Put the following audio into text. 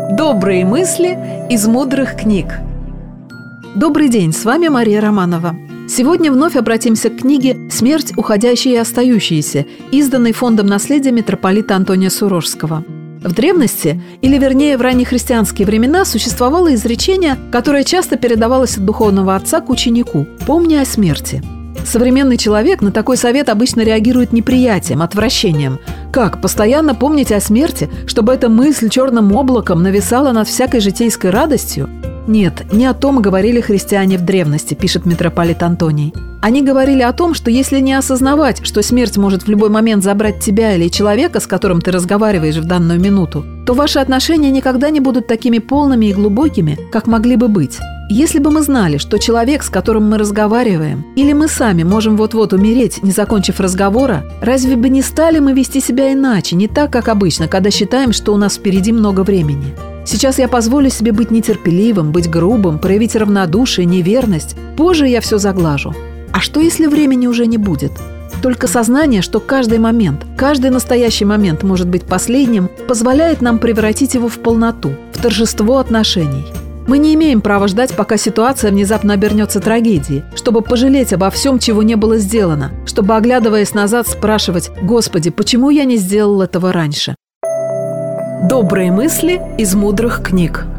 Добрые мысли из мудрых книг. Добрый день, с вами Мария Романова. Сегодня вновь обратимся к книге «Смерть. Уходящие и остающиеся», изданной Фондом наследия митрополита Антония Сурожского. В древности, или вернее в раннехристианские времена, существовало изречение, которое часто передавалось от духовного отца к ученику: «Помни о смерти». Современный человек на такой совет обычно реагирует неприятием, отвращением. Как? Постоянно помнить о смерти, чтобы эта мысль черным облаком нависала над всякой житейской радостью? Нет, не о том говорили христиане в древности, пишет митрополит Антоний. Они говорили о том, что если не осознавать, что смерть может в любой момент забрать тебя или человека, с которым ты разговариваешь в данную минуту, то ваши отношения никогда не будут такими полными и глубокими, как могли бы быть. Если бы мы знали, что человек, с которым мы разговариваем, или мы сами можем вот-вот умереть, не закончив разговора, разве бы не стали мы вести себя иначе, не так, как обычно, когда считаем, что у нас впереди много времени? Сейчас я позволю себе быть нетерпеливым, быть грубым, проявить равнодушие, неверность. Позже я все заглажу. А что, если времени уже не будет? Только сознание, что каждый момент, каждый настоящий момент может быть последним, позволяет нам превратить его в полноту, в торжество отношений. Мы не имеем права ждать, пока ситуация внезапно обернется трагедией, чтобы пожалеть обо всем, чего не было сделано, чтобы, оглядываясь назад, спрашивать: «Господи, почему я не сделал этого раньше?» Добрые мысли из мудрых книг.